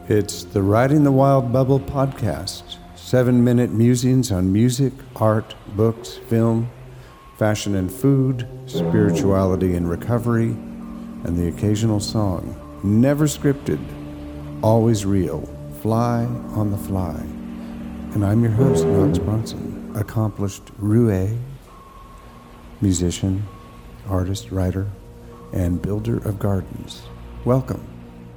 It's the Riding the Wild Bubble podcast. 7-minute musings on music, art, books, film, fashion and food, spirituality and recovery, and the occasional song. Never scripted, always real. Fly on the fly. And I'm your host, Knox Bronson, accomplished roue, musician, artist, writer, and builder of gardens. Welcome.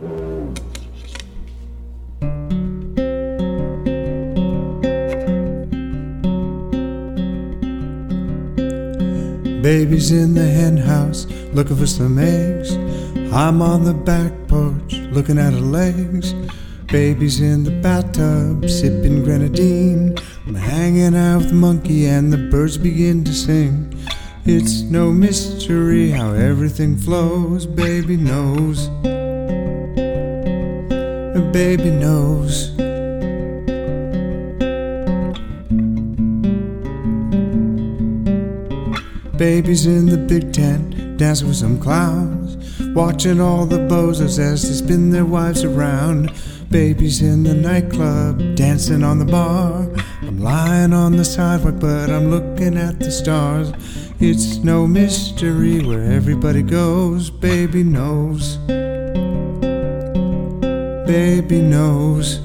Baby's in the hen house, looking for some eggs. I'm on the back porch, looking at her legs. Baby's in the bathtub, sipping grenadine. I'm hanging out with the monkey and the birds begin to sing. It's no mystery how everything flows. Baby knows. Baby knows. Baby's in the big tent, dancing with some clowns, watching all the bozos as they spin their wives around. Baby's in the nightclub, dancing on the bar. I'm lying on the sidewalk, but I'm looking at the stars. It's no mystery where everybody goes. Baby knows. Baby knows.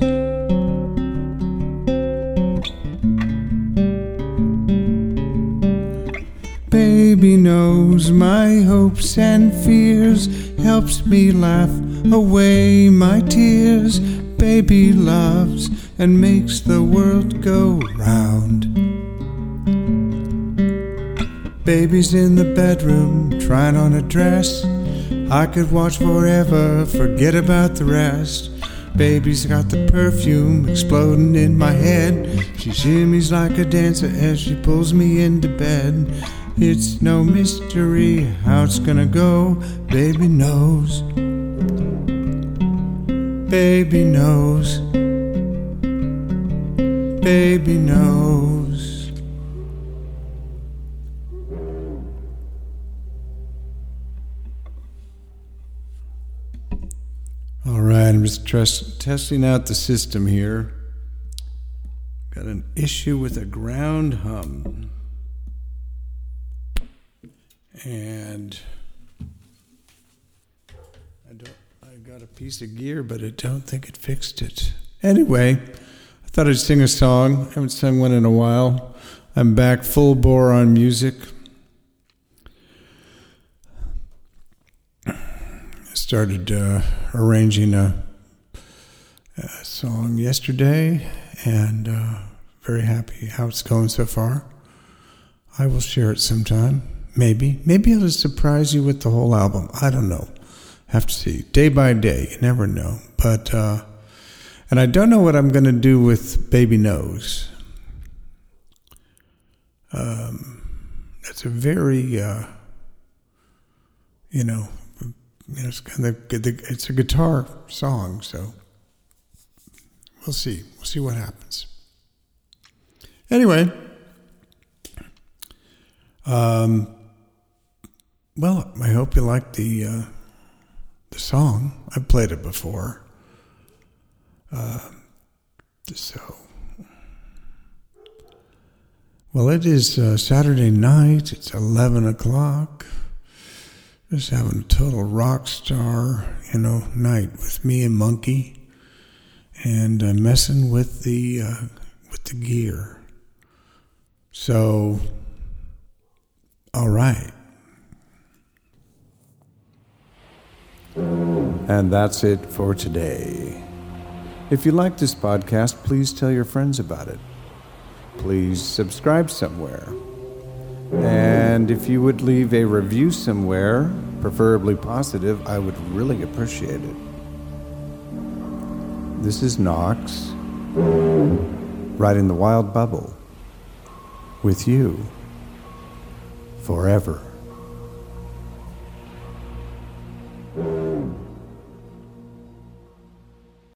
Baby knows my hopes and fears, helps me laugh away my tears. Baby loves and makes the world go round. Baby's in the bedroom, trying on a dress. I could watch forever, forget about the rest. Baby's got the perfume exploding in my head. She shimmies like a dancer as she pulls me into bed. It's no mystery how it's gonna go. Baby knows. Baby knows. Baby knows. All right, I'm just testing out the system here. Got an issue with a ground hum. And I got a piece of gear, but I don't think it fixed it. Anyway, I thought I'd sing a song. I haven't sung one in a while. I'm back full bore on music. I started arranging a song yesterday, and very happy how it's going so far. I will share it sometime. Maybe I'll just surprise you with the whole album. I don't know. Have to see. Day by day. You never know. But, and I don't know what I'm going to do with Baby Knows. It's a very, it's kind of, it's a guitar song, so we'll see. We'll see what happens. Anyway, well, I hope you like the song. I've played it before. Well, it is Saturday night. It's 11 o'clock. Just having a total rock star, night with me and Monkey, and messing with the gear. So, all right. And that's it for today. If you like this podcast, please tell your friends about it. Please subscribe somewhere. And if you would leave a review somewhere, preferably positive, I would really appreciate it. This is Knox, riding the wild bubble, with you forever.